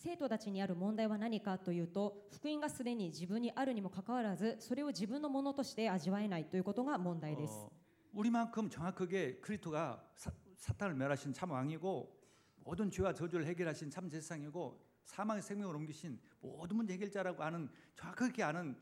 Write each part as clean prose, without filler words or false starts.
生徒たちにある問題は何かというと、福音がすでに自分にあるにもかかわらず、それを自分のものとして味わえないということが問題です。 우리만큼 정확하게 그리스도가 사탄을 멸하신 참 왕이고 모든 죄와 저주를 해결하신 참 제사장이고 사망의 생명을 옮기신 모든 문제 해결자라고 아는 정확하게 아는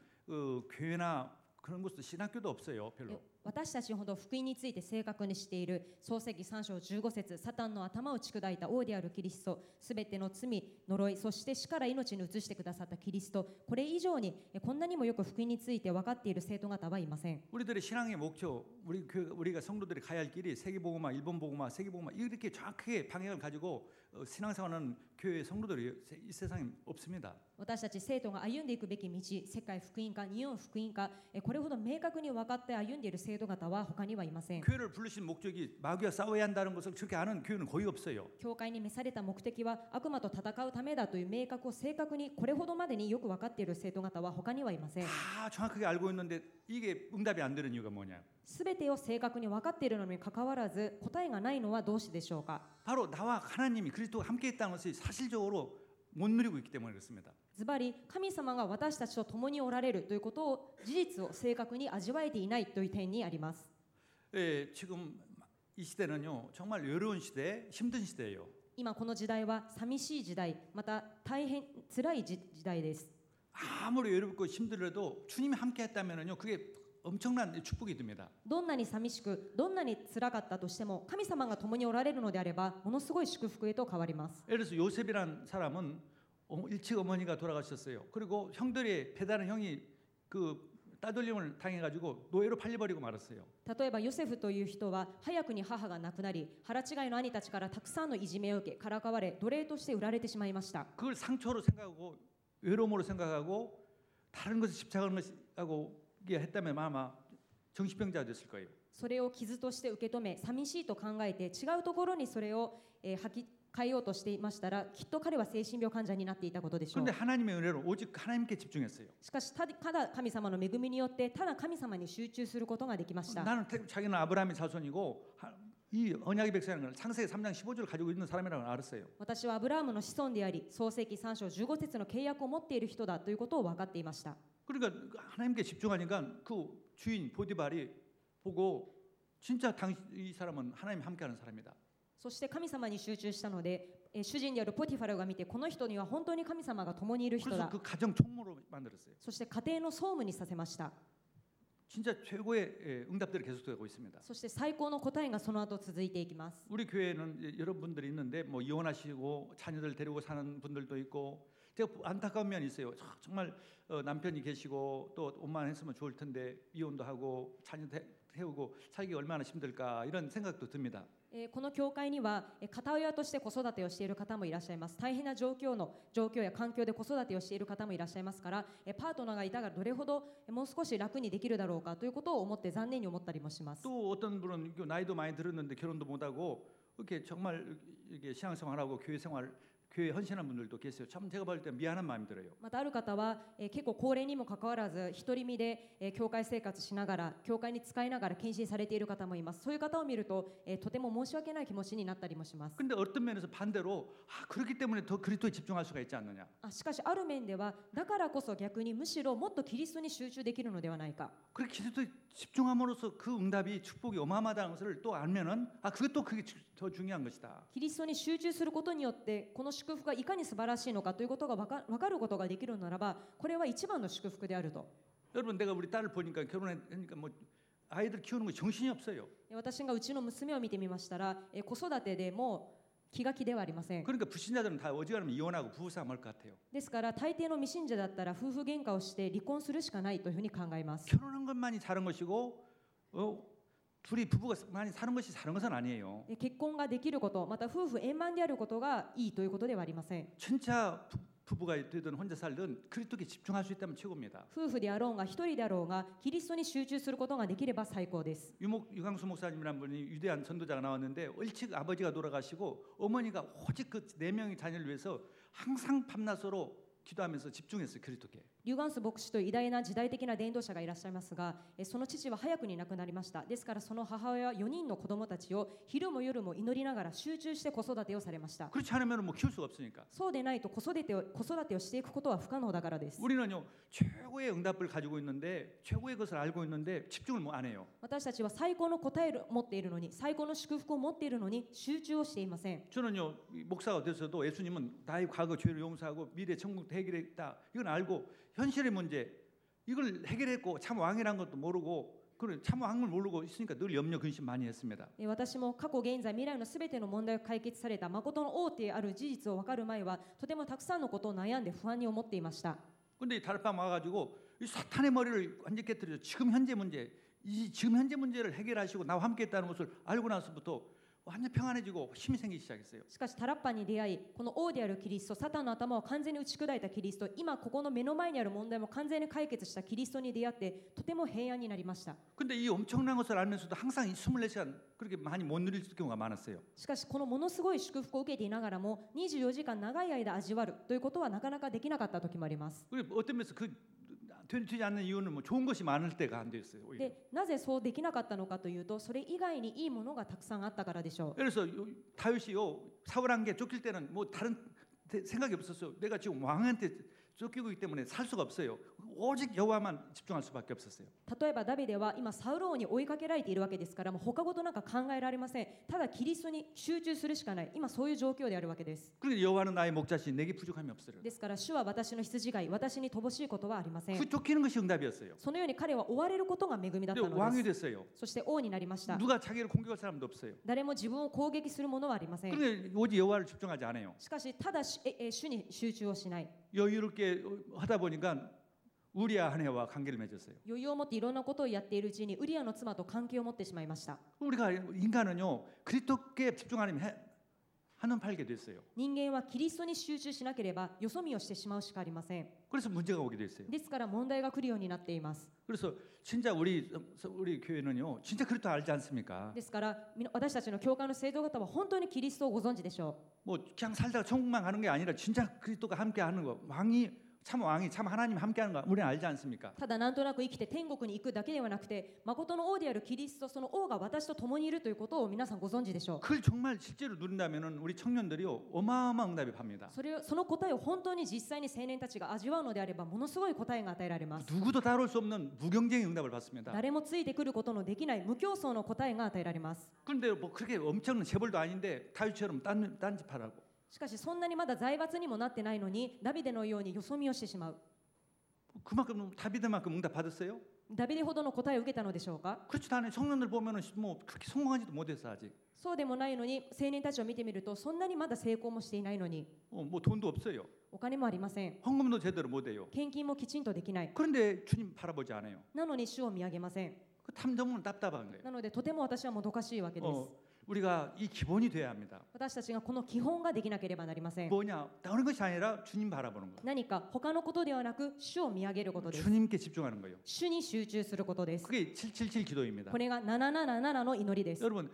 교회나 그런 것도 신학교도 없어요. 별로. 私たちほど福音について正確にしている創世記3章15節、サタンの頭を打ち砕いた王であるキリスト、すべての罪、呪い、そして死から命に移してくださったキリスト、これ以上にこんなにもよく福音について分かっている生徒方はいません。 우리들의 신앙의 목표, 우리가 성도들이 가야 할 길이 세계복음화, 일본복음화, 세계복음화 이렇게 정확하게 방향을 가지고 신앙생활하는 교회 성도들이 이 세상에 없습니다. 私たち生徒が歩んでいくべき道、世界福音化、日本福音化、これほど明確に分かって歩んでいる生徒方は他にはいません。 교회를 부르신 목적이 마귀와 싸워야 한다는 것을 그렇게 아는 교회는 거의 없어요. 教会に召された目的は悪魔と戦うためだという明確を正確にこれほどまでによく分かっている生徒方は他にはいません。 다 정확하게 알고 있는데 이게 응답이 안 되는 이유가 뭐냐? すべてを正確に分かっているのにかかわらず答えがないのはどうしてでしょうか。 바로 나와 하나님이 그리스도가 함께 있다는 것이 사실적으로 못 누리고 있기 때문에 그렇습니다. ズバリ神様が私たちと共におられるということを事実を正確に味わえていないという点にあります。 지금 이 시대는요 정말 외로운 시대, 힘든 시대예요. 今この時代は寂しい時代、また大変辛い時代です。 아무리 외롭고 힘들어도 주님이 함께 했다면요 그게 엄청난 축복이 됩니다. どんなに寂しく、どんなに辛かったとしても神様が共におられるのであればものすごい祝福へと変わります。 예를 들어서 요셉이라는 사람은 일찍 어머니가 돌아가셨어요. 그리고 형들의 배다른 형이 그 따돌림을 당해가지고 노예로 팔려버리고 말았어요. 例えばヨセフという人は早くに母が亡くなり、腹違いの兄たちからたくさんのいじめを受けからかわれ、奴隷として売られてしまいました。 그걸 상처로 생각하고 외로움으로 생각하고 다른 것에 집착하는 것하고 했다면 아마 정신병자가 됐을 거예요. それを傷として受け止め、寂しいと考えて違うところにそれを吐き変えようとしていましたら、きっと彼は精神病患者になっていたことでしょう。 그런데 하나님의 은혜로 오직 하나님께 집중했어요. しかしただ神様の恵みによってただ神様に集中することができました。 나는 자기는 아브라함의 자손이고 이 언약의 백성이라는 걸 창세기 3장 15절을 가지고 있는 사람이라고 알았어요. 私はアブラハムの子孫であり、創世記3章15節の契約を持っている人だということを分かっていました。 그러니까 하나님께 집중하니까 그 주인 보디발이 보고 진짜 이 사람은 하나님이 함께하는 사람이다. そして神様に集中したので、主人であるポティファルが見て、この人には本当に神様が共にいる人 그래서 だ。 그 가정 총무로 만들었어요. そして家庭の総務にさせました。 진짜 최고의 응답들이 계속되고 있습니다. そして最高の答えがその後続いていきます。 우리 교회는 여러분들이 있는데 뭐 이혼하시고 자녀들 데리고 사는 분들도 있고 제가 안타까운 면이 있어요. 정말 남편이 계시고 또 옷만 했으면 좋을 텐데 이혼도 하고 자녀 태우고 살기 얼마나 힘들까 이런 생각도 듭니다. この教会には片親として子育てをしている方もいらっしゃいます。大変な状況や環境で子育てをしている方もいらっしゃいますから、パートナーがいたがどれほどもう少し楽にできるだろうかということを思って残念に思ったりもします。 또 어떤 분은 나이도 많이 들었는데 결혼도 못하고 이렇게 정말 이렇게 신앙생활하고 교회 헌신한 분들도 계세요. 참 제가 볼 때 미안한 마음이 들어요. またある方は、結構高齢にもかかわらず独り身で、教会生活しながら教会に使いながら献身されている方もいます。そういう方を見ると、とても申し訳ない気持ちになったりもします。 근데 어떤 면에서 반대로 그렇기 때문에 더 그리스도에 집중할 수가 있지 않느냐. しかしある面ではだからこそ逆にむしろもっとキリストに集中できるのではないか。 그렇게 기도에 집중함으로써 그 응답이 축복이 어마어마하다는 것을 또 알면은 그것도 그게 더 중요한 것이다. キリストに集中することによってこの祝福がいかに素晴らしいのかということが分かることができるならば、これは一番の祝福であると。 여러분 내가 우리 딸을 보니까 결혼하니까 뭐 아이들 키우는 거 정신이 없어요. 私がうちの娘を見てみましたら、子育てでも気が気ではありません。 그러니까 불신자들은 다 어지간하면 이혼하고 부부싸움 할 것 같아요. ですから大抵の未信者だったら夫婦喧嘩をして離婚するしかないというふうに考えます。 결혼한 것만이 사는 것이고 둘이 부부가 많이 사는 것이 사는 것은 아니에요. 結婚ができること、また夫婦円満であることがいいということではありません。 진짜 부부가 되든 혼자 살든 그리스도께 집중할 수 있다면 최고입니다. 夫婦であろうが一人であろうがキリストに集中することができれば最高です。 유광수 목사님이라는 분이 위대한 전도자가 나왔는데 일찍 아버지가 돌아가시고 어머니가 오직 그 4명의 자녀를 위해서 항상 밤낮으로 기도하면서 집중했어요. 그리스도께. リュガンス牧師という偉大な時代的な伝道者がいらっしゃいますが、その父は早くに亡くなりました。ですからその母親は4人の子供たちを昼も夜も祈りながら集中して子育てをされました。 그렇지 않으면 뭐 키울 수가 없으니까. そうでないと子育てをしていくことは不可能だからです。 우리는요 최고의 응답을 가지고 있는데 최고의 것을 알고 있는데 집중을 뭐 안 해요. 私たちは最高の答えを持っているのに、最高の祝福を持っているのに集中をしていません。 저는요 목사가 돼서도 예수님은 나의 과거 죄를 용서하고 미래 천국 해결했다. 이건 알고 현실의 문제 이걸 해결했고 참 왕이란 것도 모르고 그래 참 왕을 모르고 있으니까 늘 염려 근심 많이 했습니다. 私も過去現在未来のすべての問題を解決された誠の王である事実を分かる前はとてもたくさんのことを悩んで不安に思っていました。 근데 다락방 와가지고 이 사탄의 머리를 완전히 깨뜨려 지금 현재 문제를 해결하시고 나와 함께했다는 것을 알고 나서부터 완전 평안해지고 힘이 생기기 시작했어요. しかしタラッパに出会い、この王であるキリスト、サタンの頭を完全に打ち砕いたキリスト、今ここの目の前にある問題も完全に解決したキリストに出会ってとても平安になりました。 근데 이 엄청난 것을 알면서도 항상 이 24시간 그렇게 많이 못 누릴 경우가 많았어요. しかしこのものすごい祝福を受けていながらも24時間長い間味わるということはなかなかできなかった時もあります。 그리고 어떤 면에서 그 되지 않는 이유는 뭐 좋은 것이 많을 때가 안 됐어요. で、なぜそうできなかったのかというと、それ以外にいいものがたくさんあったからでしょう。 그래서 다윗이요 사울한테 쫓길 때는 뭐 다른 생각이 없었어요. 내가 지금 왕한테 쫓기고 있기 때문에 살 수가 없어요. 오직 여호와만 집중할 수밖에 없었어요. 例えばダビデは今サウル王に追いかけられているわけですから、もう他事なんか考えられません。ただキリストに集中するしかない。今そういう状況であるわけです。 그런데 여호와는 나의 목자시 내게 부족함이 없으리라. ですから主は私の羊飼い、私に乏しいことはありません。 그 쫓기는 것이 응답이었어요. そのように彼は追われることが恵みだった 근데 の 왕이 です。 됐어요. そして王になりました。 누가 자기를 공격할 사람도 없어요. 誰も自分を攻撃するものはありません。 그런데 오직 여호와를 집중하지 않아요. しかしただ主に集中をしない。 여유롭게 하다 보니까 우리아 한 해와 관계를 맺었어요. 余裕を持っていろんなことをやっているうちにウリアの妻と関係を持ってしまいました。 우리가 인간은요 그리스도께 집중하면 한눈 팔게 됐어요. 人間はキリストに集中しなければよそ見をしてしまうしかありません。 그래서 문제가 오게 됐어요. ですから問題が来るようになっています。 그래서 진짜 우리 교회는요 진짜 그리스도 알지 않습니까? ですから私たちの教会の生徒方は本当にキリストをご存知でしょ 뭐 그냥 살다가 천국만 가는 게 아니라 진짜 그리스도가 함께하는 거 왕이 참 하나님 함께하는 거 우리는 알지 않습니까? う。ただなんとなく生きて天国に行くだけではなくて、誠の王であるキリスト、その王が私と共にいるということを皆さんご存知でしょう。 그걸 정말 실제로 누린다면은 우리 청년들이요 어마어마한 응답이 팝니다. その答えを本当に実際に青年たちが味わうのであれば、ものすごい答えが与えられます。 누구도 다룰 수 없는 무경쟁의 응답을 받습니다. 誰もついてくることのできない無競争の答えが与えられます。 그런데 뭐 그렇게 엄청난 재벌도 아닌데 다윗처럼 딴짓하라고. しかしそんなにまだ財閥にもなってないのに、ダビデのようによそ見をしてしまう。 그만큼 다비드만큼 응답 받았어요? ダビデほどの答えを受けたのでしょうか。 그렇지도 않아요. 청년들 보면은 뭐 그렇게 성공하지도 못했어 아직. そうでもないのに、青年たちを見てみるとそんなにまだ成功もしていないのに、 뭐 돈도 없어요. お金もありません。 헌금도 제대로 못해요. 献金もきちんとできない。 그런데 주님 바라보지 않아요. なのに主を見上げません。 그 탐정은 답답한 거예요. なのでとても私はもどかしいわけです。 우리가 이 기본이 돼야 합니다. 私たちがこの基本ができなければなりません。 뭐냐? 다른 것이 아니라 주님 바라보는 거예요. 何か他のことではなく主を見上げることです。 주님께 집중하는 거예요. 主に集中することです。 그게 777 기도입니다. これが777の祈りです。 여러분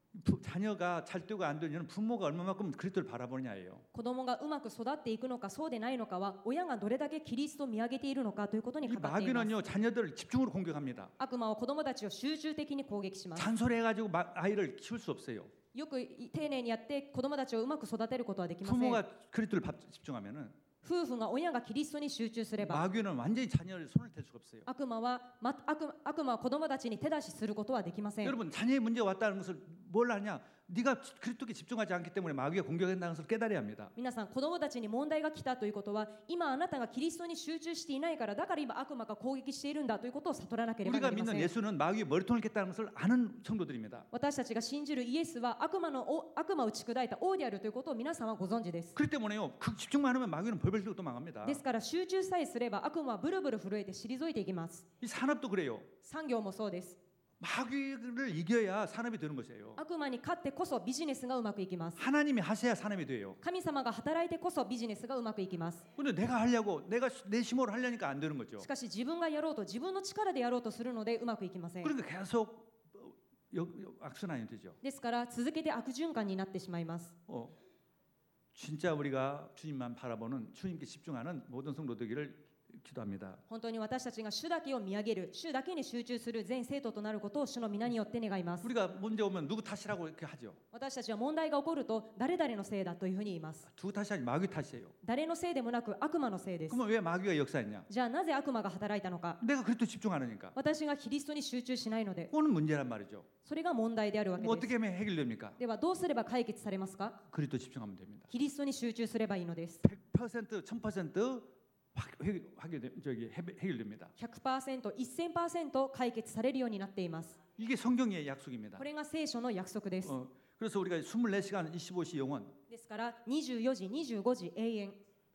자녀가 잘 되고 안 되는 부모가 얼마만큼 그리스도를 바라보느냐예요. 子供がうまく育っていくのかそうでないのかは親がどれだけキリストを見上げているのかということに 이 かかっています。 마귀는요 자녀들을 집중으로 공격합니다. 悪魔は子供たちを集中的に攻撃します。 잔소리해가지고 아이를 키울 수 없어요. よく丁寧にやって子供たちをうまく育てることはできません。 부모가 그리스도를 집중하면은 夫婦が親がキリストに集中すれば 마귀는 완전히 자녀를 손을 댈 수가 없어요. 悪魔は子供たちに手出しすることはできません。 여러분 자녀의 문제가 왔다는 것을 뭘 아냐? 네가 그리스도께 집중하지 않기 때문에 마귀가 공격한다는 것을 깨달아야 합니다. 皆さん子供たちに問題が来たということは今あなたがキリストに集中していないからだから今悪魔が攻撃しているんだということを悟らなければな 우리가 りませ 믿는 ん。 예수는 마귀의 머리통을 깼다는 것을 아는 성도들입니다. 私たちが信じるイエスは悪魔を打ち砕いた王であるということを皆さんはご存知です。 그렇기 때문에요. 그 집중만 하면 마귀는 벌벌 들고 도망갑니다. ですから集中さえすれば悪魔はブルブル震えて退いていきます。 이 산업도 그래요. 産業もそうです。 마귀를 이겨야 산업이 되는 것이에요. 悪魔に勝ってこそビジネスがうまくいきます。 하나님이 하셔야 산업이 돼요. 神様が働いてこそビジネスがうまくいきます。 근데 내가 하려고 내가 내 힘으로 하려니까 안 되는 거죠. しかし自分がやろうと自分の力でやろうとするのでうまくいきません。 그러니까 계속 악순환이 되죠. ですから続けて悪循環になってしまいます。 진짜 우리가 주님만 바라보는 주님께 집중하는 모든 성도 되기를 기도합니다. 本当に私たちが主だけを見上げる、主だけに集中する全生徒となることを主の皆によって願います。 우리가 문제 오면 누구 탓이라고 이렇게 하죠. 私たちは問題が起こると誰々のせいだというふうに言います。 누구 탓이 아니라 마귀 탓이에요. 誰のせいでもなく悪魔のせいです。 그러면 왜 마귀가 역사했냐? じゃあなぜ悪魔が働いたのか。 내가 그리스도 집중 안 하니까. 私がキリストに集中しないので、 그거는 문제란 말이죠. それが問題であるわけ 뭐 です。 어떻게 하면 해결됩니까? ではどうすれば解決されますか。 그리스도 집중하면 됩니다. キリストに集中すればいいのです。 100%, 1000% 해결됩니다. 100%、1000% 解決されるようになっています。 이게 성경의 약속입니다. これが聖書の約束です。 그래서 우리가 24시간 25시 영원 ですから24時、25時永遠。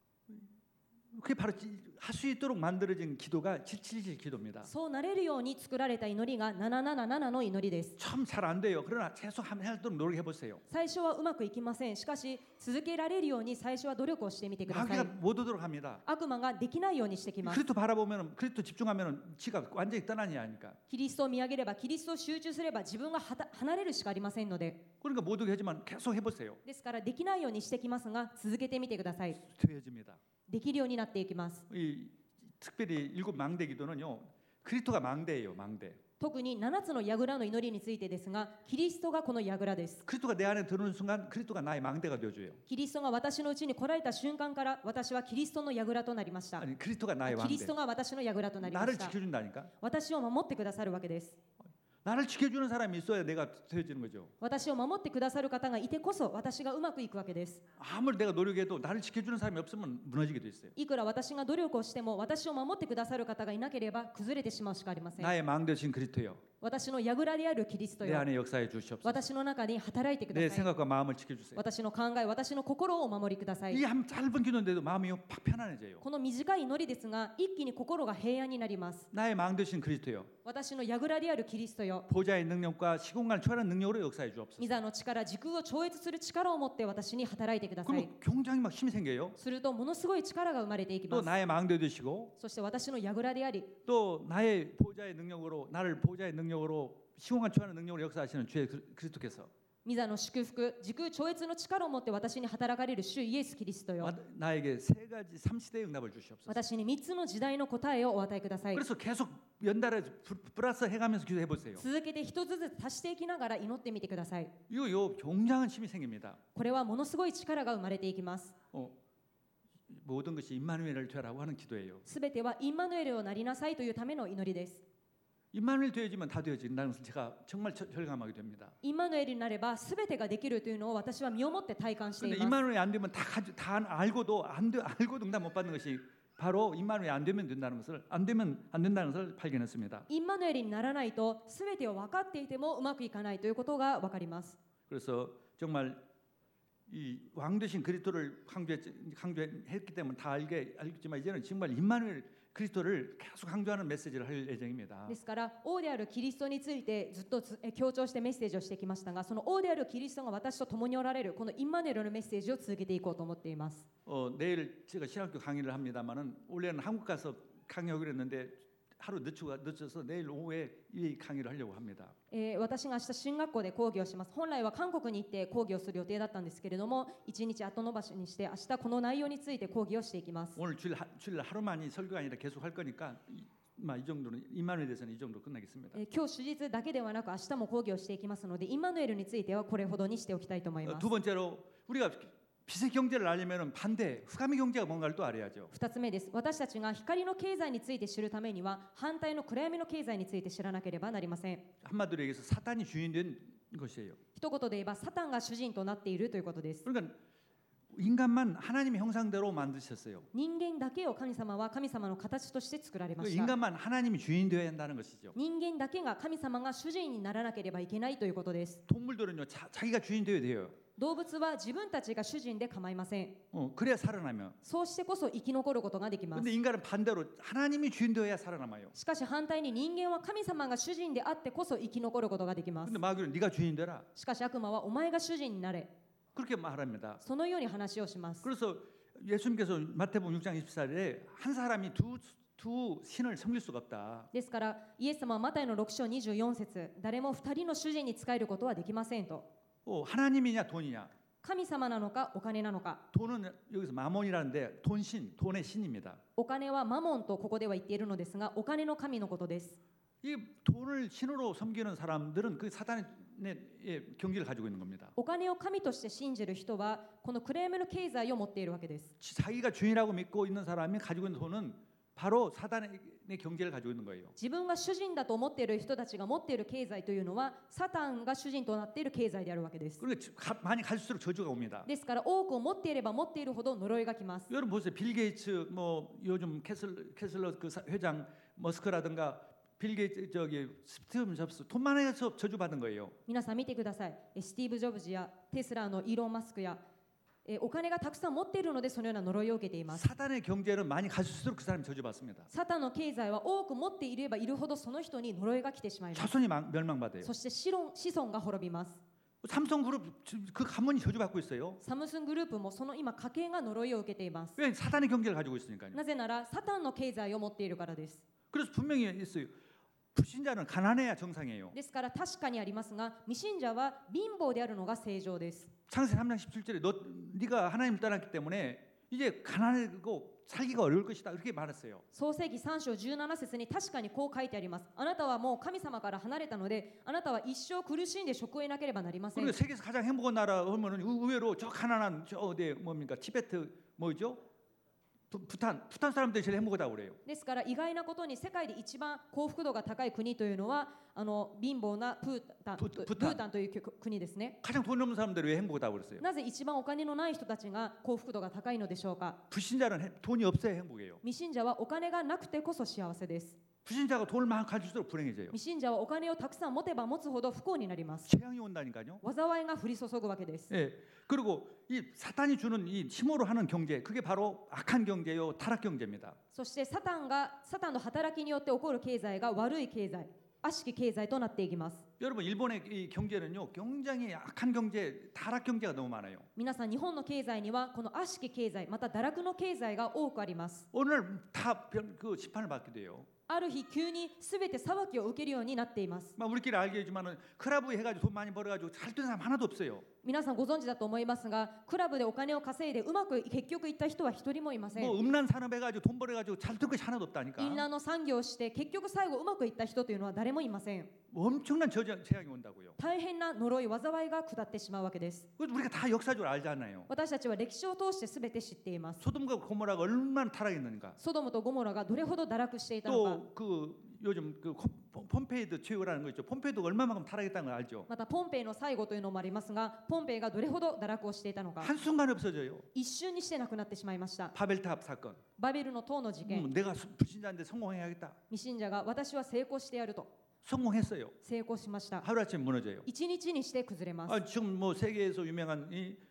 그게 바로 할 수 있도록 만들어진 기도가 777 기도입니다. そうなれるように作られた祈りが777の祈りです。 참 잘 안 돼요. 그러나 계속 하도록 노력해 보세요. 最初はうまくいきません。しかし続けられるように最初は努力をしてみてくださ 마귀가 い。 못 오도록 합니다. 悪魔ができないようにしてきます。 그리스도 바라보면 그리스도 집중하면 지가 완전히 떠나냐 하니까. キリストを見上げれば、キリストを集中すれば自分が離れるしかありませんので。 그러니까 못 오게 하지만 계속 해보세요. ですからできないようにしてきますが、続けてみてください。 되어집니다. できるようになっていきます。 특별히 일곱 망대 기도는요. 그리스도가 망대예요. 망대. 特に7つの櫓の祈りについてですが、キリストがこの櫓です。 그리스도가 내 안에 들어오는 순간 그리스도가 나의 망대가 되어줘요. キリストが私のうちに来られた瞬間から私はキリストの櫓となりました。 아니 그리스도가 나의 キリス 망대. トが私の櫓となりま 나를 した。 지켜준다니까. 私を守ってくださるわけです。 나를 지켜주는 사람이 있어야 내가 되어지는 거죠. 私を守ってくださる方がいてこそ私がうまくいくわけです。 아무리 내가 노력해도 나를 지켜주는 사람이 없으면 무너지게 돼 있어요. いくら私が努力をしても私を守ってくださる方がいなければ崩れてしまうしかありません。 나의 망대신 그리스도요. 私の櫓であるキリスト 내 よ、 안에 역사해 주시옵소서. 私の中に働いてく 내 ださい。 생각과 마음을 지켜주세요. 私の考え、私の心をお守りください。 이 한 짧은 기도인데도 마음이 팍 편안해져요. この短い祈りですが、一気に心が平安になります。 나의 망대신 그리스도요. 私の櫓であるキリストよ、 보좌의 능력과 시공간을 초월한 능력으로 역사해 주옵소서. 御座の力、時空を超越する力を持って私に働いてください。 그럼 굉장히 막 힘이 생겨요. するとものすごい力が生まれていき 또 ます。 나의 망대 되시고 そして私の櫓であり、 또 나의 보좌의 능력으로 나를 보좌의 능력으로 시공간 초월하는 능력으로 역사하시는 주의 그리스도께서 御座の祝福、時空超越の力を持って私に働かれる主イエス・キリストよ、 나에게 세 가지 삼시대의 응답을 주시옵소서. 私に3つの時代の答えをお与えください。 그래서 계속 연달아 플러스 해가면서 기도해 보세요. 続けて一つずつ足していきながら祈ってみてください。 이거 굉장한 힘이 생깁니다. これはものすごい力が生まれていきます。 모든 것이 임마누엘을 되라고 하는 기도예요. すべてはインマヌエルをなりなさいというための祈りです。 임마누엘 되어지면 다 되어진다는 것을 제가 정말 절감하게 됩니다. インマヌエルになればすべてができるというのを私は身をもって体感してい 근데 ます。 임마누엘이 안 되면 다 알고도 알고도 응답 못 받는 것이 바로 임마누엘이 안 되면 된다는 것을 안 된다는 것을 발견했습니다. インマヌエルにならないとすべてを分かっていてもうまくいかないということが分かります。 그래서 정말 이 왕되신 그리스도를 강조했기 때문에 다 알겠지만 이제는 정말 임마누엘 그리스도를 계속 강조하는 메시지를 할 예정입니다. ですから王であるキリストについてずっと強調してメッセージをしてきましたが、その王であるキリストが私と共におられるこのインマヌエルのメッセージを続けていこうと思っています。 내일 제가 신학교 강의를 합니다만은 원래는 한국 가서 강의하기로 했는데 하루 늦춰서 내일 오후에 이 강의를 하려고 합니다. 私が明日進学校で講義をします。本来は韓国に行って講義をする予定だったんですけれども、1日後延ばしにして明日この内容について講義をしていきます。 오늘 주일 하루만이 설교가 아니라 계속 할 거니까 이 정도는 임마누엘에 대해서는 이 정도 끝나겠습니다. 今日手術だけではなく明日も講義をしていきますので、インマヌエルについてはこれほどにしておきたいと思います。 두 번째로 우리가 빛의 경제를 알려면 반대 흑암의 경제가 뭔가를 또 알아야죠. 2つ目です。私たちが光の経済について知るためには反対の暗闇の経済について知らなければなりません。 한마디로 얘기해서 사탄이 주인된 것이에요. 一言で言えばサタンが主人となっているということです。 그러니까 인간만 하나님의 형상대로 만드셨어요. 人間だけを神様は神様の形として作られました。 인간만 하나님이 주인 되어야 한다는 것이죠. 人間だけが神様が主人にならなければいけないということです。 동물들은요 자기가 주인 되어야 돼요. 動物は自分たちが主人で構いません。 그래야 살아나며. そうしてこそ生き残ることができます。 근데 인간은 반대로 하나님이 주인 되어야 살아남아요. しかし反対に人間は神様が主人であってこそ生き残ることができます。 근데 마귀는 네가 주인 되라. しかし悪魔はお前が主人になれ、 그렇게 말합니다. そのように話をします。 그래서 예수님께서 마태복음 6장 24절에 한 사람이 두 신을 섬길 수가 없다. ですからイエス様はマタイの6章24節、誰も2人の主人に仕えることはできませんと。 하나님이냐 돈이냐. 神様なのかお金なのか。 돈은 여기서 마몬이라는데 돈신, 돈의 신입니다. お金はマモンとここでは言っているのですが、お金の神のことです。 이 돈을 신으로 섬기는 사람들은 그 사단의 경지를 가지고 있는 겁니다. お金を神として信じる人はこの暗闇の経済を持っているわけです。 자기가 주인이라고 믿고 있는 사람이 가지고 있는 돈은 바로 사단의 경제를 가지고 있는 거예요. 自分が主人だと思っている人たちが持っている経済というのはサタンが主人となっている経済であるわけです。 그리고 많이 갈수록 저주가 옵니다. ですから多くを持っていれば持っているほど呪いが来ます。 여러분 보세요. 빌 게이츠 뭐 요즘 캐슬러 그 회장 머스크라든가 빌 게이츠 저기 스티브 잡스 돈 많아서 저주 받은 거예요. 皆さん見てください。スティーブ・ジョブズやテスラのイーロン・マスクやお金がたくさん持っているのでそのような呪いを受けています。 사단의 경제는 많이 갈수록 그 사람이 저주받습니다. サタンの経済は多く持っていればいるほどその人に呪いが来てしまいます。 자손이 멸망받아요. そして子孫が滅びます。 삼성그룹 그 가문이 저주받고 있어요. サムスングループもその今家計が呪いを受けています。 왜 사단의 경제를 가지고 있으니까요. なぜならサタンの経済を持っているからです。 그래서 분명히 있어요. 불신자는 가난해야 정상이에요. ですから確かにありますが、未信者は貧乏であるのが正常です。 창세기 3장 17절에 네가 하나님을 떠났기 때문에 이제 가난하고 살기가 어려울 것이다 이렇게 말했어요. 創世記3章17節に確かにこう書いてあります。あなたはもう神様から離れたので、あなたは一生苦しんで食を得なければなりません。 그리고 세계에서 가장 행복한 나라 하면은 의외로 저 가난한 저 어디 뭡니까 티베트 뭐죠? 부탄 사람들이 제일 행복하다고 그래요. ですから意外なことに世界で一番幸福度が高い国というのは貧乏なブータンという国ですね。 가장 돈 없는 사람들이 왜 행복하다고 그랬어요? なぜ一番お金のない人たちが幸福度が高いのでしょうか。 불신자는 돈이 없어야 행복해요. 未信者はお金がなくてこそ幸せです。 불신자가 돈을 많이 가질수록 불행해져요. 未信者はお金をたくさん持てば持つほど不幸になります。 재앙이 온다니까요. 災いが降り注ぐわけです。 예. 그리고 이 사탄이 주는 이 힘으로 하는 경제, 그게 바로 악한 경제요, 타락 경제입니다. そしてサタンの働きによって起こる経済が悪い経済、悪しき経済となっていきます。 여러분 일본의 이 경제는요, 굉장히 악한 경제, 타락 경제가 너무 많아요. 皆さん日本の経済にはこの悪しき経済、また堕落の経済が多くあります。 오늘 다 그 심판을 받게 돼요. ある日急に全て裁きを受けるようになっています。 막 우리끼리 알겠지만은 클럽 해가지고 돈 많이 벌어가지고 잘 되는 사람 하나도 없어요. 皆さんご存知だと思いますが、クラブでお金を稼いでうまく結局いった人は一人もいません。 뭐 음란 산업 해가지고 돈 벌어가지고 잘 될 것이 하나도 없다니까. 淫乱の産業をして結局最後うまくいった人というのは誰もいません。 엄청난 재앙이 온다고요. 大変な呪い、災いが下ってしまうわけです。 우리가 다 역사적으로 알잖아요. 私たちは歴史を通して全て知っています。 소돔과 고모라가 얼마나 타락했는가. ソドムとゴモラがどれほど堕落していたのか。 또 그 요즘 그 폼페이드 최후라는 거 있죠. 폼페이드가 얼마만큼 타락했다는 걸 알죠. またポンペイの最後というのもありますが、ポンペイがどれほど堕落をしていたのか。 한순간에 없어져요. 一瞬にしてなくなってしまいました。 바벨탑 사건. バベルの塔の事件。 내가 불신자인데 성공해야겠다. 未信者が私は成功してやると 성공했어요. 成功しました。 하루아침에 무너져요. 一日にして崩れます。 지금 뭐 세계에서 유명한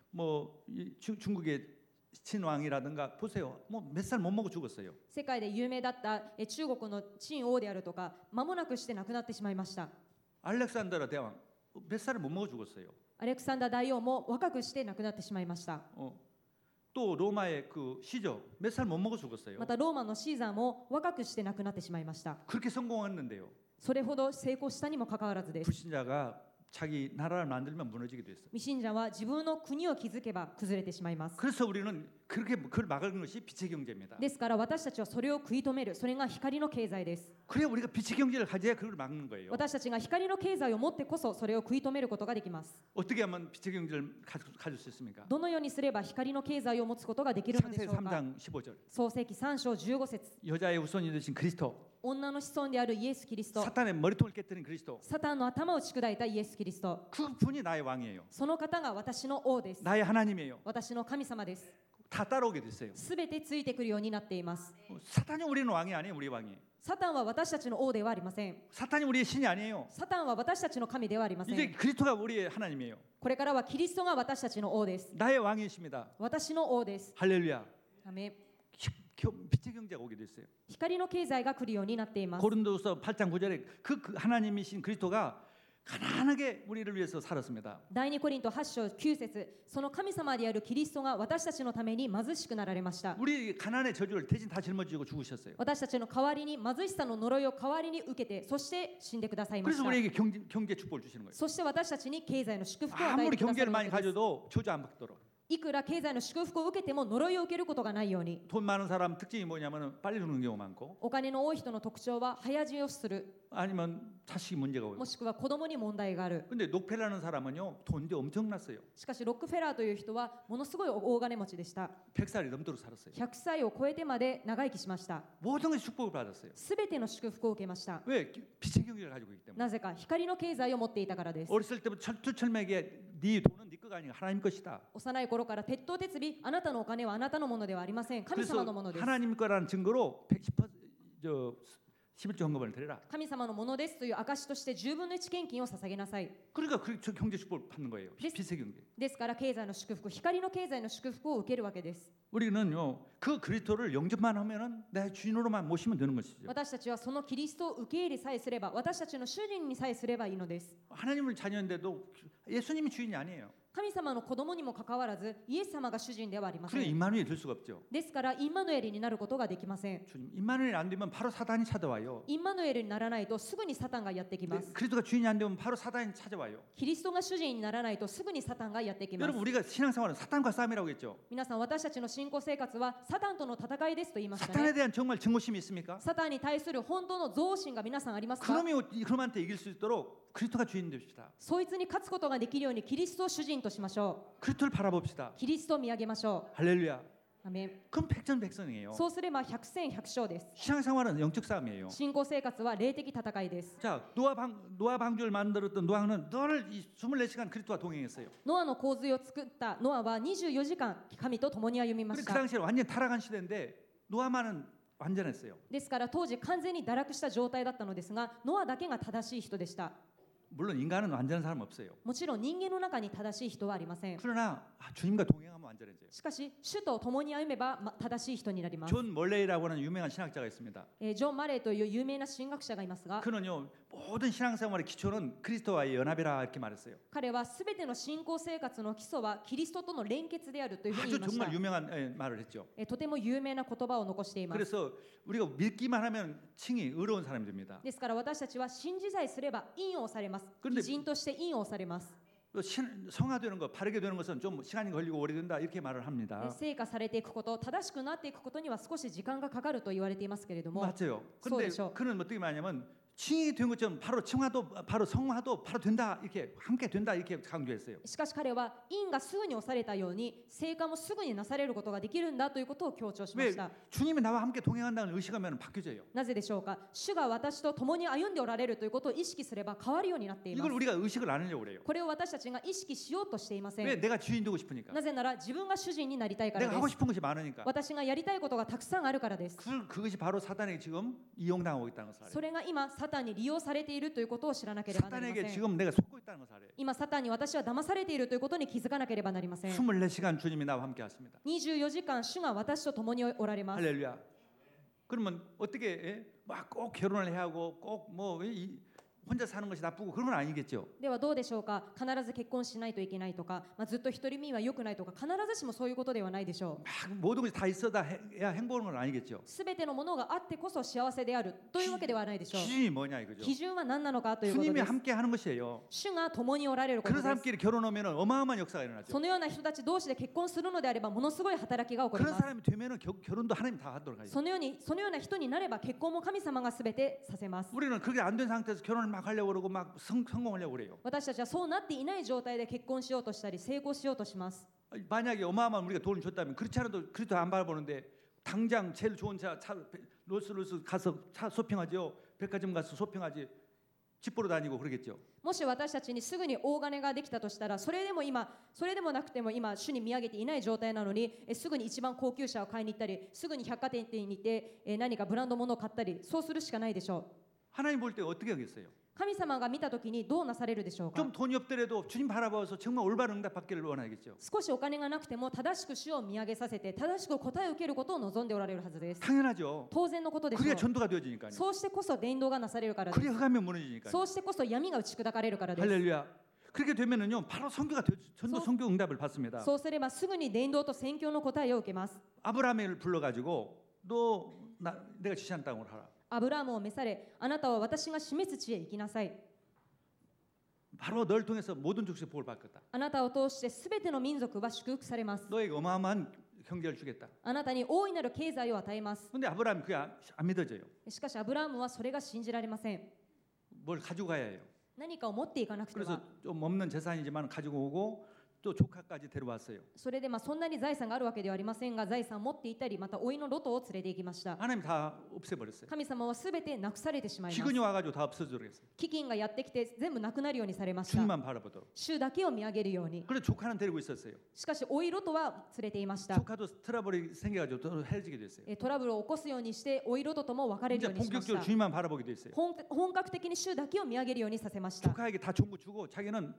중국의 친왕이라든가 보세요. 뭐 몇 살 못 먹고 죽었어요. 世界で有名だった中国の陳王であるとか、間もなくして亡くなってしまいました。 알렉산더라 대왕 몇 살을 못 먹고 죽었어요. アレクサンダー大王も若くして亡くなってしまいました。 또 로마의 그 시저 몇 살 못 먹고 죽었어요. またローマのシーザーも若くして亡くなってしまいました。 그렇게 성공했는데요. それほど成功したにもかかわらずです。 불신자가 자기 나라를 만들면 무너지게 됐어요. 未信者は自分の国を築けば崩れてしまいます。 그래서 우리는 그렇게 그걸 막는 것이 빛의 경제입니다. ですから私たちはそれを食い止める、それが光の経済です。 그래야 우리가 빛의 경제를 가져야 그걸 막는 거예요. 私たちが光の経済を持ってこそそれを食い止めることができます。 어떻게 하면 빛의 경제를 가질 수 있습니까? どのようにすれば光の経済を持つことができるのでし 창세기 ょうか。 3장 15절. 創世記3章15節。 여자의 후손이 되신 그리스도, 女の子孫であるイエス・キリスト、 사탄의 머리통을 깨뜨린 그리스도. サタンの頭をち砕いたイエス・キリスト、 그분이 나의 왕이에요. その方が私の王です。 나의 하나님이에요. 私の神様です。 다 따라오게 됐어요. すべてついてくるようになっています。 사탄이 우리는 왕이 아니에요. 우리 왕이. サタンは私たちの王ではありません。 사탄이 우리의 신이 아니에요. サタンは私たちの神ではありませ 이제 ん。 그리스도가 우리의 하나님이에요. これからはキリストが私たちの王です。 나의 왕이십니다. 私の王です。 할렐루야. アメン。 빛의 경제가 오게 됐어요. 光の経済が来るようになっています。 고린도서 8장 9절에 그 하나님이신 그리스도가 가난하게 우리를 위해서 살았습니다. 第2コリント8章9節、その神様であるキリストが私たちのために貧しくなられました。 우리 가난의 저주를 대신 다 짊어지고 죽으셨어요. 私たちの代わりに貧しさの呪いを代わりに受けて、そして死んでくださいまし 그래서 た。 우리에게 경제 축복을 주시는 거예요. そして私たちに経済の祝福を与え 아무리 てくださ 경제를 るわ 많이 けです。 가져도 저주 안 받도록. いくら経済の祝福を受けても呪いを受けることがないように。 돈 많은 사람 특징이 뭐냐면 빨리 죽는 경우 많고 お金の多い人の特徴は早死をする、 아니면 자식이 문제가 오고. もしくは子供に問題がある。 근데 록펠라는 사람은요 돈이 엄청났어요. しかしロックフェラーという人はものすごい大金持ちでした。 100살이 넘도록 살았어요. 100歳を超えてまで長生きしました。 모든 것이 축복을 받았어요. すべての祝福を受けました。 왜? 빛의 경제를 가지고 있기 때문에. なぜか光の経済を持っていたからです。 어렸을 때부터 철두철미하게 네 돈은 네 거가 아니라 하나님 것이다. 幼い頃から鉄頭鉄尾、あなたのお金はあなたのものではありません。神 그래서 様のものです。 하나님 거라는 증거로 110% 11조 헌금을 드려라. 神様のものですという証として10分の1献金を捧げなさい。 그러니까 그 경제 축복을 받는 거예요. 빛의 경제. ですから経済の祝福、光の経済の祝福を受けるわけです。 우리는요 그 그리스도를 영접만 하면은 내 주인으로만 모시면 되는 것이죠. 私たちはそのキリストを受け入れさえすれば、私たちの主人にさえすればいいのです。 하나님을 자녀인데도 예수님이 주인이 아니에요. 神様の子供にもかかわらず、イエス様が主人ではありませ 그래 ん。 임마누엘이 될 수가 없죠. ですからインマヌエルになることができません。 주님 임마누엘이 안 되면 바로 사단이 찾아와요. インマヌエルにならないとすぐにサタンがやってきます。 그리스도가 주인이 안 되면 바로 사단이 찾아와요. キリストが主人にならないとすぐにサタンがやってきます。 여러분 우리가 신앙생활은 사탄과 싸움이라고 했죠. 皆さん、私たちの信仰生活はサタンとの戦いですと言いました 사탄에 ね。 대한 정말 증오심이 있습니까? サタンに対する本当の憎悪心が皆さんありますか？ 그놈한테 이길 수 있도록 그리스도가 주인 됩시다. そいつに勝つことができるようにキリストを主人としましょ 그리스도를 바라봅시다. う。キリストを見上げましょ 할렐루야. う。アメン。 그럼 백전백승이에요. そうすれば百戦百勝です。 신앙생활은 영적 싸움이에요. 信仰生活は霊的戦いです。 자, 노아 방주를 만들었던 노아는 늘 24시간 그리스도와 동행했어요. ノアの洪水を作ったノアは24時間神と共に歩みま 그 した。 당시에 완전 타락한 시대인데 노아만은 완전했어요. ですから当時完全に堕落した状態だったのですが、ノアだけが正しい人でした。 물론 인간은 완전한 사람 없어요. もちろん人間の中に正しい人はありません。 그러나 주님과 동행하면 완전해져요. しかし主と共に歩めば正しい人になります。 존 멀레이라고 하는 유명한 신학자가 있습니다. ジョン・マレーという有名な神学者がいますが、 그는요 모든 신앙생활의 기초는 그리스도와의 연합이라 이렇게 말했어요. 彼はすべての信仰生活の基礎はキリストとの連結であるというふうに言 아주 いました 정말 。 유명한 말을 했죠. とても有名な言葉を残しています。 그래서 우리가 믿기만 하면 칭이 의로운 사람이 됩니다. ですから私たちは信じさえすれば引用されます。 그런데 義人として引用されます。 성화되는 것, 바르게 되는 것은 좀 시간이 걸리고 오래된다 이렇게 말을 합니다. 成果されていくこと、正しくなっていくことには少し時間がかかると言われていますけれども、 맞아요. 근데 그렇죠. 그는 어떻게 말하냐면 칭이 된 것처럼 바로 칭화도 바로 성화도 바로 된다 이렇게 함께 된다 이렇게 강조했어요. しかし彼は因がすぐに押されたように成果もすぐになされることができるんだということを強調しま 왜 した。 주님이 나와 함께 동행한다는 의식하면 바뀌어져요. なぜでしょうか？主が私と共に歩んでおられるということを意識すれば変わるようになっています 이걸 。 우리가 의식을 안 하려고 그래요. これを私たちが意識しようとしていませ 왜 ん。 내가 주인 되고 싶으니까. なぜなら自分が主人になりたいから 내가 で 하고 す。 싶은 것이 많으니까. 私がやりたいことがたくさんあるからです。 그것이 바로 사단에게 지금 이용당하고 있다는 것을 そ 알아요. れが今サタンに利用されているということを知らなければなりま 사단에게 せん。 지금 내가 속고 있다는 것을 알아요. 今サタンに私は騙されているということに気づかなければなりません。 24시간 주님이 나와 함께 하십니다. 24時間主が私と共におられます。 할렐루야. 그러면 어떻게 막 꼭 결혼을 해야 하고 꼭 뭐 혼자 사는 것이 나쁘고 그런 건 아니겠죠. ではどうでしょうか？必ず結婚しないといけないとか、ずっと独り身は良くないとか、必ずしもそういうことではないでしょう。 막 모든 것이 다 있어야 행복한 건 아니겠죠. すべてのものがあってこそ幸せであるというわけではないでしょう。 기준이 뭐냐 이거죠. 基準は何なのかということ 주님이 です。 함께 하는 것이에요. 主が共におられること 그런 です。 사람끼리 결혼하면 어마어마한 역사가 일어나죠. そのような人たち同士で結婚するのであればものすごい働きが起こり 그런 ます。 사람이 되면은 결혼도 하나님 다 하도록 하죠. そのような人になれば結婚も神様がすべてさせます。 우리는 그게 안 된 상태에서 결혼을 막 하려고 그러고 막 성공하려고 그래요. 私たちはそうなっていない状態で結婚しようとしたり成功しようとします。 만약에 어마어마한 우리가 돈을 줬다면 그렇지 않아도 그리스도 안 바라보는데 당장 제일 좋은 차 롤스로스 가서 차 쇼핑하죠. 백화점 가서 쇼핑하지. 집 보러 다니고 그러겠죠. もし私たちにすぐに大金ができたとしたら、それでもなくても今主に見上げていない状態なのに、すぐに一番高級車を買いに行ったり、すぐに百貨店に行って何かブランド物を買ったり、そうするしかないでしょう。 하나님 볼 때 어떻게 하겠어요? 神様が見たときにどうなされるでしょうか。 좀 돈이 없더라도 주님 바라봐서 정말 올바른 응답 받기를 원하겠죠. 少しお金がなくても正しく主を見上げさせて正しく答えを受けることを望んでおられるはずです。 당연하죠. 当然のことでしょ 그래야 う。 전도가 되어지니까요. そうしてこそ伝道がなされるからで 그래야 す。 흑암이 무너지니까요. そうしてこそ闇が打ち砕かれるからです。 할렐루야. 그렇게 되면은요 바로 전도 선교 응답을 받습니다. そうすればすぐに伝道と宣教の答えを受けます。 아브라함을 불러가지고 너 내가 지시한 땅으로 하라. アブラハムを召され、あなたは私が示す地へ行きなさい。 바로 널 통해서 모든 족속이 복을 받겠다. あなたを通してすべての民族は祝福されます。 너에게 어마어마한 경제를 주겠다. あなたに大いなる経済を与えます。 근데 아브라함이 그게 안 믿어져요. しかしアブラハムはそれが信じられません。 뭘 가지고 가야 해요. 何かを持っていかなくて 그래서 は。 좀 없는 재산이지만 가지고 오고 또 조카까지 데려왔어요. それでそんなに財産があるわけではありませんが、財産を持っていたり、また甥のロトを連れて行きました。 하나님 다 없애버렸어요. 神様はすべてなくされてしまいます。 기근이 와가지고 다 없어지도록 했어요. 飢饉がやってきて全部なくなるようにされました。 주님만 바라보도록. 主だけを見上げるように。 그래 조카는 데리고 있었어요. しかし甥ロトは連れていました。 조카도 트러블이 생겨가지고 또 헤어지게 됐어요. トラブルを起こすようにして甥ロトとも別れる 이제 ようにしまし 본격적으로 た。 주님만 바라보게 됐어요. 本格的に主だけを見上げるようにさせました。 조카에게 다 전부 주고 자기는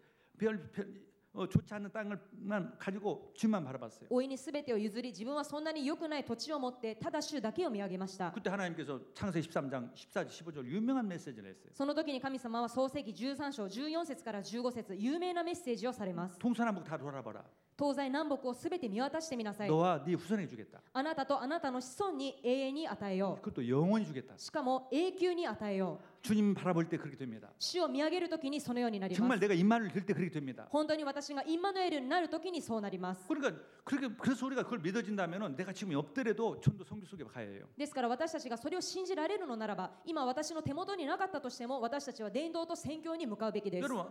좋지 않는 땅을만 가지고 주님만 바라봤어요. 甥にすべてを譲り、自分はそんなに良くない土地を持ってただ主だけを見上げました。 그때 하나님께서 창세기 13장 14절 15절 유명한 메시지를 했어요. その時に神様は創世記13章14節から15節有名なメッセージをされます。 동서남북 다 돌아봐라. 東西南北をすべて見渡してみなさい。 너와 네 후손에게 주겠다. あなたとあなたの子孫に永遠に与えよ 그것도 영원히 주겠다. う。しかも永久に与えよう。 주님 바라볼 때 그렇게 됩니다. 主を見上げる時にそのようになりま 정말 す。 내가 임마누엘 될 때 그렇게 됩니다. 本当に私がインマヌエルになる時にそうなります。 그러니까 그래서 우리가 그걸 믿어진다면은 내가 지금 없더라도 전도 선교 속에 가야 해요. ですから私たちがそれを信じられるのならば、今私の手元になかったとしても私たちは伝道と宣教に向かうべきです。 여러분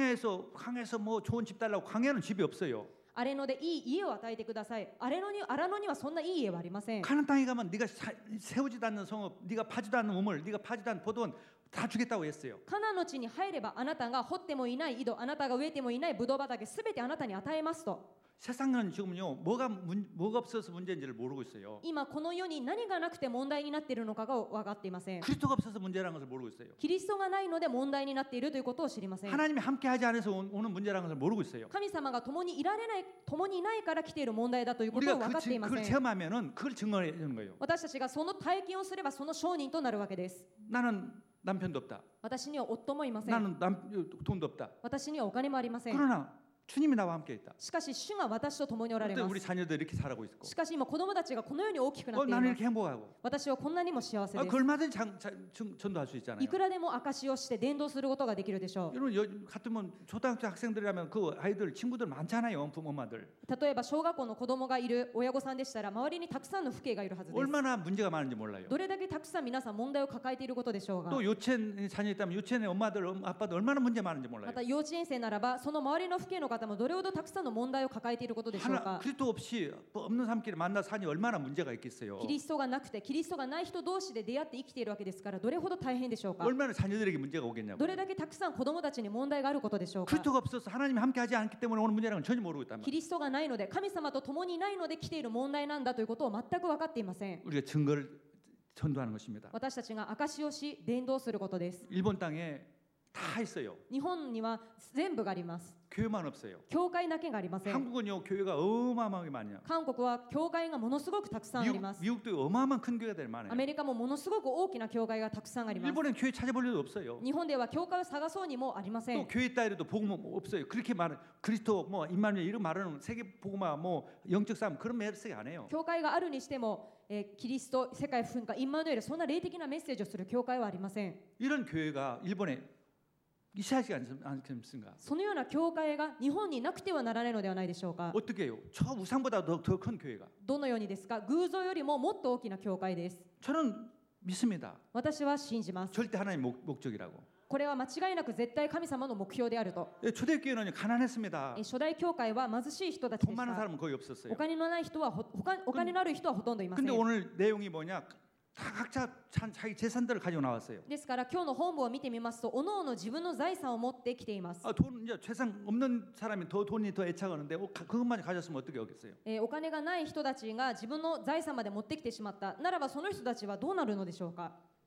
광야에서 뭐 좋은 집 달라고 광야는 집이 없어요. 荒れ野でいい家を与えてください。荒野にはそんないい家はありません。 가나안 땅에 가면 네가 세우지도 않는 성읍, 네가 파지도 않는 우물, 네가 파지도 않는 포도원 다 주겠다고 했어요. カナンの地に入ればあなたが掘ってもいない井戸、あなたが植えてもいないブドウ畑すべてあなたに与えますと。 세상은 지금요 뭐가 없어서 문제인지를 모르고 있어요. 今この世に何がなくて問題になっているのかが分かっていません。 그리스도가 없어서 문제라는 것을 모르고 있어요. キリストがないので問題になっているということを知りません。 하나님이 함께하지 않아서 오는 문제라는 것을 모르고 있어요. 神様が共にいないから来ている問題だということを 우리가 分かっていませ 그걸 ん。 체험하면은 그걸 증언해 주는 거예요. 私たちがその体験をすればその証人となるわけです。 나는 남편도 없다. 私には夫もいません。 나는 돈도 없다. 私にはお金もありません。 그러나 주님이 나와 함께 있다. しかし主が私と共におられ 그때 ま 우리 す。 자녀들 이렇게 살아고 있고. しかし今子供たちがこのように大きくなってい 나는 ます。 이렇게 행복하고. 私はこんなにも幸せ 그 です。 얼마든지 전도할 수 있잖아요. いくらでも証しをして伝道することができるでしょう。 여러분 같으면 초등학교 학생들이라면 그 아이들 친구들 많잖아요. 엄마들. 例えば小学校の子供がいる親御さんでしたら周りにたくさんの父兄がいるはずです。 얼마나 문제가 많은지 몰라요. どれだけたくさん皆さん問題を抱えていることでしょうが。 또 유치원 자녀 있다면 유치원의 엄마들 아빠들 얼마나 문제 많은지 ま 몰라요. た幼稚園生ならばその周りの父兄の方もどれほどたくさんの問題を抱えていることでしょう 하나 か。 그리스도 없이 없는 삶길에 만나 사니 얼마나 문제가 있겠어요. キリストがなくてキリストがない人同士で出会って生きているわけですからどれほど大変でしょうか。 얼마나 자녀들에게 문제가 오겠냐고. どれだけたくさん子供たちに問題があることでしょうか。 그리스도가 없어서 하나님이 함께하지 않기 때문에 오는 문제라는 건 전혀 모르고 있단 キ 말이에요. リストがないので神様と共にいないので来ている問題なんだということを全く分かっていません。 우리가 증거를 전도하는 것입니다. 私たちが証しをし伝道することです。 일본 땅에 다 있어요. 日本には全部があります。 교회만 없어요. 教会だけがありません。 한국은요 교회가 어마어마하게 많아요. 韓国は教会がものすごくたくさんあります。 미국도 어마어마한 큰 교회들이 ア 많아요. メリカもものすごく大きな教会がたくさんあります。 일본엔 교회 찾아볼 일도 없어요. 日本では教会を探そうにもありませ 또 ん。 교회 있다 해도 복음 없어요. 그렇게 많은 그리스도 뭐 임마누엘 이런 말은 세계 복음화 뭐 영적 싸움 그런 메시지 안 해요. 教会があるにしても、キリスト世界福音化インマヌエルそんな霊的なメッセージをする教会はありません。 이런 교회가 일본에 있어야지 않습니까? そのような教会が日本になくてはならないのではないでしょうか。 어떻게 해요? 저 우상보다 더 큰 교회가. どのようにですか。偶像よりももっと大きな教会です。 저는 믿습니다. 私は信じます。 절대 하나님 목적이라고. これは間違いなく絶対神様の目標であると。 초대교회는 가난했습니다. 初代教会は貧しい人たちで 돈 し 많은 た。 사람은 거의 없었어요. お金のない人はお金のある人はほとんどいません。 근데 오늘 내용이 뭐냐? 다 각자 자기 재산들을 가지고 나왔어요. ですから今日の本部を見てみますと、おのおの自分の財産を持ってきています。 돈 이제 재산 없는 사람이 돈이 더 애착하는데 그것만 가졌으면 어떻게 하겠어요? お金がない人たちが自分の財産まで持ってきてしまったならばその人たちはどうなるのでしょうか。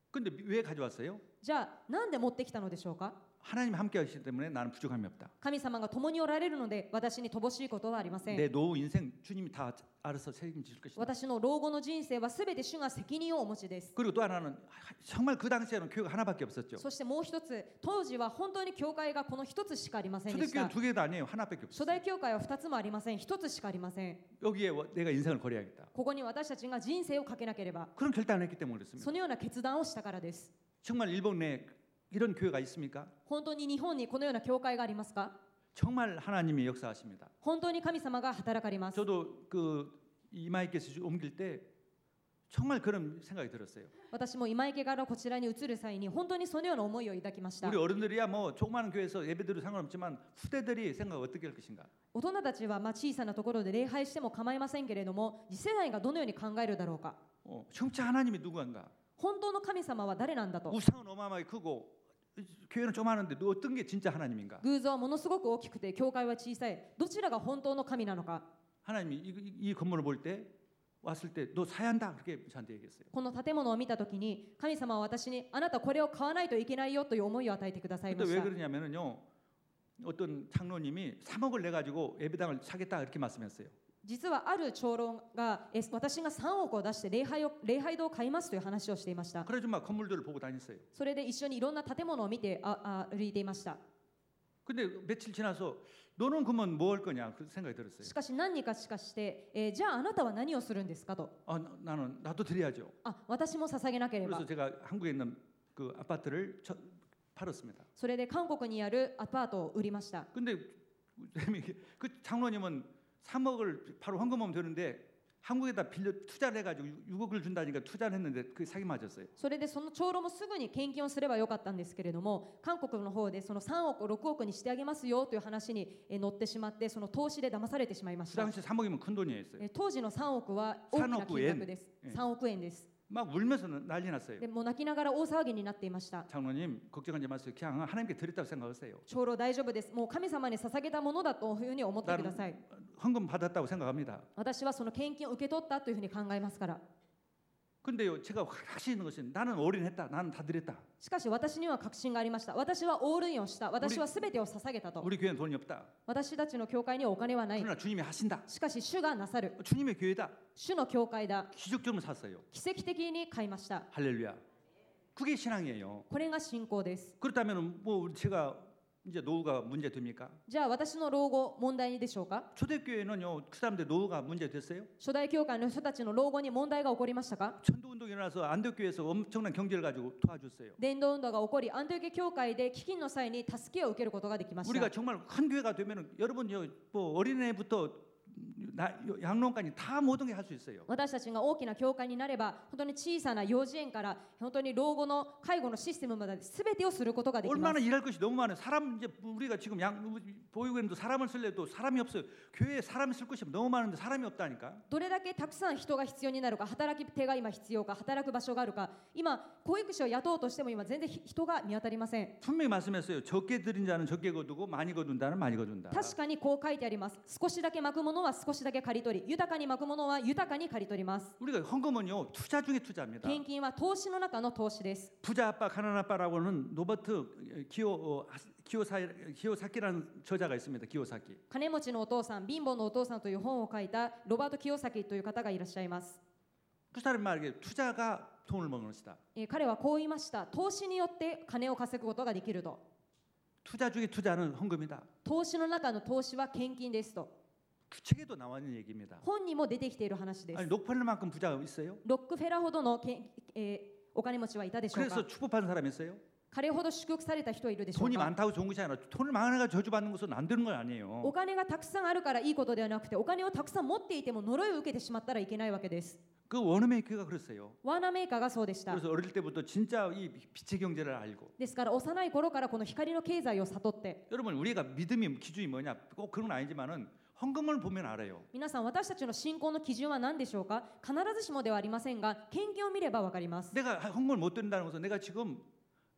근데 왜 가져왔어요? じゃあなんで持ってきたのでしょうか。 하나님 함께 하시기 때문에 나는 부족함이 없다. 神様が共におられるので私に乏しいことはありません。 내 노후 인생 주님이 다 알아서 책임질 것이다. 私の老後の人生はすべて主が責任をお持ちです。 그리고 또 하나는 정말 그 당시에는 교회가 하나밖에 없었죠. そしてもう一つ、当時は本当に教会がこの一つしかありませんでし 초대교회는 た。 두 개도 아니에요. 하나밖에 初 없어요. 代教会は2つもありません。1つしかありません。 여기에 내가 인생을 걸어야겠다. ここに私たちが人生をかけなければ、 그런 결단을 했기 때문에 그렇습니다. そのような決断をしたからです。 정말 일본 내에 이런 교회가 있습니까? 本当に日本にこのような教会がありますか？ 정말 하나님이 역사하십니다. 本当に神様が働かれます。 저도 그 이마이께서 옮길 때 정말 그런 생각이 들었어요. 私も今池からこちらに移る際に本当にそのような思いを抱きました。 우리 어른들이야 뭐 조그마한 교회에서 예배드려도 상관없지만 후대들이 생각 어떻게 할 것인가? 大人たちは小さなところで礼拝しても構いませんけれども、次世代がどのように考えるだろうか。 진짜 하나님이 누구인가? 本当の神様は誰なんだと。 우상은 어마어마하게 크고 교회는 조그마한데 어떤 게 진짜 하나님인가? 偶像はものすごく大きくて教会は小さい。どちらが本当の神なのか。 하나님이 이 건물을 볼 때 왔을 때 너 사야 한다 그렇게 저한테 얘기했어요. この建物を見たときに神様は私にあなたこれを買わないといけないよという思いを与えてくださいま 근데 し 왜 た。 그러냐면은요. 어떤 장로님이 3억을 내 가지고 예배당을 사겠다 이렇게 말씀했어요. 実はある長老が私が3億を出して礼拝堂を買いますという話をしていました。 그래서 막 건물들을 보고 다녔어요. それで一緒にいろんな建物を見て歩いていました。 근데 며칠 지나서 너는 그러면 뭐 할 거냐 그 생각이 들었어요. しかし何日かして、じゃああなたは何をするんですかと。 나도 드려야죠. 私も捧げなければ。 그래서 제가 한국에 있는 그 아파트를 팔았습니다. それで韓国にあるアパートを売りました。 근데 그 장로님은 3억을 바로 헌금하면 되는데 한국에다 빌려 투자를 해가지고 6억을 준다니까 투자를 했는데 그 사기 맞았어요. それでその長老もすぐに献金をすればよかったんですけれども、韓国の方でその3億6億にしてあげますよという話に乗ってしまって、その投資で騙されてしまいまし 그 た。 당시 3억이면 큰 돈이었어요. 当時の3億は大きな金額です。3億円です。 막 울면서 난리 났어요. でもう泣きながら大騒ぎになっていました。 장로님 걱정하지 마세요. 그냥 하나님께 드렸다고 생각하세요. 長老大丈夫です。もう神様に捧げたものだというふうに思ってください。 헌금 받았다고 생각합니다. 私はその献金を受け取ったというふうに考えますから。 근데요, 제가 확실히 있는 것은 나는 올인했다. 나는 다 드렸다. しかし私には確信がありました。私はオールインをした。私はすべてを捧げたと。 우리 교회는 돈이 없다. 私たちの教会にはお金はない。 그러나 주님이 하신다. しかし主がなさる。 주님의 교회다. 主の教会だ。 기적적으로 샀어요. 奇跡的に買いました。 할렐루야. 그게 신앙이에요. これが信仰です。 그렇다면 뭐 제가 이제 노후가 문제 됩니까? じゃあ私の老後問題でしょうか。 초대교회는요, 그 사람들 노후가 문제 됐어요? 初代教会の人たちの老後に問題が起こりましたか。 전도운동이 일어나서 안덕교회에서 엄청난 경제를 가지고 도와줬어요. 伝道運動が起こり、アンティオキア教会で飢饉の際に助けを受けることができました。 우리가 정말 큰 교회가 되면은 여러분요, 뭐 어린애부터 양론까지 다 모든 게 할 수 있어요. 私たちが大きな教会になれば、本当に小さな幼稚園から本当に老後の介護のシステムまで全てをすることができます。 얼마나 일할 것이 너무 많아요. 사람 이제 우리가 지금 보육원도 사람을 쓸래도 사람이 없어요. 교회에 사람이 쓸 것이 너무 많은데 사람이 없다니까. どれだけたくさん人が必要になるか、働き手が今必要か、働く場所があるか、今保育士を雇おうとしても今全然人が見当たりません。 분명히 말씀했어요. 적게 드린 자는 적게 거두고 많이 거둔 자는 많이 거둔다. 確かにこう書いてあります。少しだけまくものは少しだけ借り取り、豊かにまくものは豊かに借り取ります。 우리가 헌금은요, 투자 중에 투자입니다. 献金は投資の中の投資です。 부자 아빠 가난 아빠라고는 로버트 기요사키라는 저자가 있습니다. 기요사키. 金持ちのお父さん、貧乏のお父さんという本を書いたロバート清崎という方がいらっしゃいます。 그 사람 말에 투자가 돈을 먹는 것이다. 彼はこう言いました。投資によって金を稼ぐことができると。 투자 중에 투자는 헌금이다. 投資の中の投資は献金ですと。 그 책에도 나와 있는 얘기입니다. 本にも出てきている話です。 아니 록펠러만큼 부자가 있어요? ロックフェラーほどのお金持ちはいたでしょうか。 그래서 축복받은 사람이 있어요? 彼ほど祝福された人いるでしょう 돈이 か。 많다고 좋은 것이 아니라 돈을 많아가 저주받는 것은 안 되는 건 お 아니에요. 金がたくさんあるからいいことではなくて、お金をたくさん持っていても呪いを受けてしまったらいけないわけです。 그 원어메이 교회가 그랬어요. ワーナーメーカーがそうでした。 그래서 어릴 때부터 진짜 이 빛의 경제를 알고. ですから幼い頃からこの光の経済を悟って。 여러분 우리가 믿음이 기준이 뭐냐? 꼭 그런 건 아니지만은 헌금을 보면 알아요. 皆さん、私たちの信仰の基準は何でしょうか。必ずしもではありませんが、献金を見ればわかります。 내가 헌금을 못 드린다는 것은 내가 지금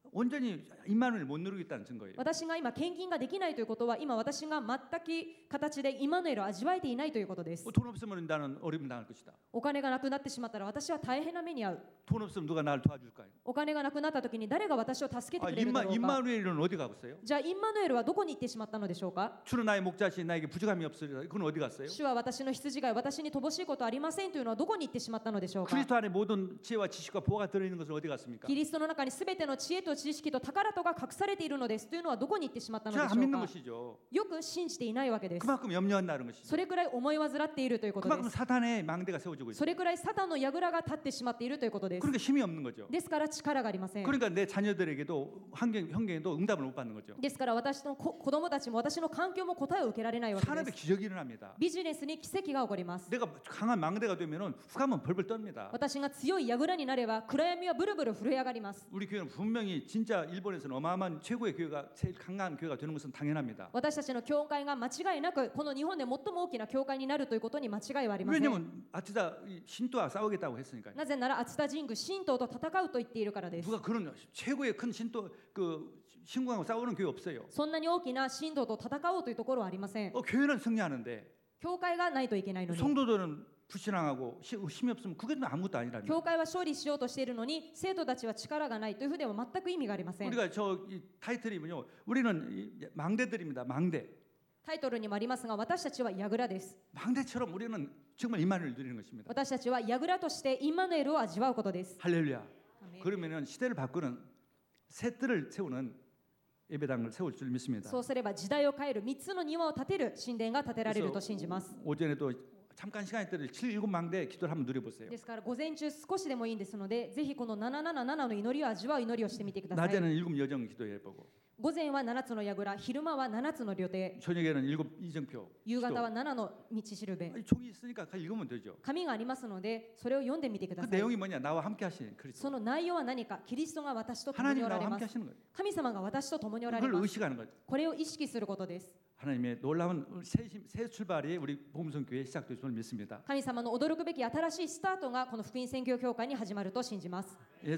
온전히 임마누엘 못 누리고 있다는 증거예요. 私が今献金ができないということは、今私が全く形でイマヌエルを味わえていないということです。 돈 없으면 나는 어려움 당할 것이다. お金がなくなってしまったら私は大変な目に遭う。 돈 없으면 누가 나를 도와줄까요? お金がなくなった時に誰が私を助けて 아, くれるだろうか。 임마누엘은 어디 가고 있어요? じゃあインマヌエルはどこに行ってしまったのでしょうか。 주는 나의 목자시 나에게 부족함이 없으리라. 그건 어디 갔어요? 主は私の羊飼い、私に乏しいことありませんというのはどこに行ってしまったのでしょうか。 그리스도 안에 모든 지혜와 지식과 보화가 들어있는 것은 어디 갔습니까? キリストの中にすべての知恵と知識と宝とが隠されているのですというのはどこに行ってしまったので 잘 し 안 ょう 믿는 か。 것이죠. よく信じていないわけです。 그만큼 염려한다는 것이죠. それくらい思い患っているということで 그만큼 す。 사탄의 망대가 세워지고 そ 있어요. れくらいサタンの櫓が立ってしまっているということです。 그러니까 힘이 없는 거죠. ですから力がありません。 그러니까 내 자녀들에게도 환경에도 응답을 못 받는 거죠. ですから私の子供たちも私の環境も答えを受けられないわけで 산업에 す。 기적이 일어납니다. ビジネスに奇跡が起こります。 내가 강한 망대가 되면은 훅하면 벌벌 떱니다. 私が強い櫓になれば暗闇はブルブル震え上がります。 우리 교회는 분명히 진짜 일본에서는 어마어마한 최고의 교회가 제일 강한 교회가 되는 것은 당연합니다. 私たちの教会が間違いなくこの日本で最も大きな教会になるということに間違いはありません。 왜냐면 아치다 신도와 싸우겠다고 했으니까요. なぜなら熱田神宮神道と戦うと言っているからです。 누가 그런 최고의 큰 신도 그 신궁하고 싸우는 교회 없어요. そんなに大きな神道と戦おうというところはありません。 교회는 승리하는데 教会がないといけないのに、 성도들은 불신앙하고 힘이 없으면 그게 아무것도 아니라는 教会は勝利しようとしているのに生徒たちは力がないというふうでは全く意味がありません。 우리가 이 타이틀이면요. 우리는 망대들입니다. 망대. タイトルにもありますが、私たちは櫓です。 망대처럼 우리는 정말 임마누엘을 누리는 것입니다. 私たちは櫓としてインマヌエルを味わうことです。 할렐루야. アメン 그러면은 시대를 바꾸는 새 뜰을 세우는 예배당을 세울 줄 믿습니다. そうすれば時代を変える3つの庭を建てる神殿が建てられると信じます。 오전에도 잠깐 시간이 때를 7, 7망대 기도를 한번 누려보세요. ですから午前中少しでもいいんですので、ぜひこの777の祈りを味わう祈りをしてみてください。 낮에는 7 여정 기도해보고 午前は7つの櫓、昼間は7つの旅程、 저녁에는 7 이정표 夕方 기도. は7の道しるべ。 아니, 종이 있으니까 그냥 읽으면 되죠. 紙がありますので、それを読んでみてくだ 그 さい。 내용이 뭐냐? 나와 함께 하시는 그리스도. その内容は何か、キリストが私と共に 하나님 おら 나와 れま 함께 す。 하시는 거예요. 神様が私と共におられ 그걸 ます。 의식하는 거죠. これを意識することです。 하나님의 놀라운 새 출발이 우리 복음성 교회에 시작될 줄 믿습니다. 神様の驚くべき新しいスタートがこの福音宣教協会に始まると信じます。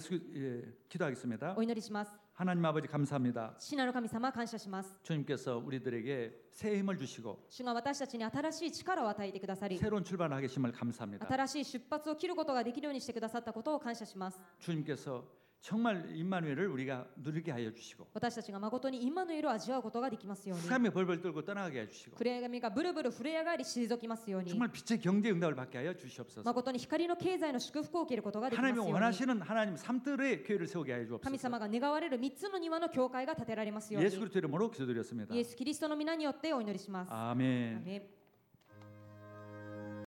기도하겠습니다. お祈りします。 하나님 아버지 감사합니다. 父なる神様、感謝します。 주님께서 우리들에게 새 힘을 주시고 主が私たちに新しい力を与えてくださり、 새로운 출발을 하게 하심을 감사합니다. 新しい出発を切ることができるようにしてくださったことを感謝します。 주님께서 정말 임마누엘을 우리가 누리게 하여 주시고 私たちが誠にインマヌエルを味わうことができますように、 흑암에 벌벌 떨고 떠나게 해 주시고 暗闇がブルブル震え上がり退きますように、 정말 빛의 경제 응답을 받게 하여 주시옵소서. 誠に光の経済の祝福を受けることができますよ 하나님이 うに、 원하시는 하나님 삼뜰의 교회를 세우게 하여 神 주옵소서. 様が願われる3つの庭の教会が建てられますように、 예수 그리스도 이름으로 기도드렸습니다. イエス・キリストの皆によってお祈りします。 아멘. アメン。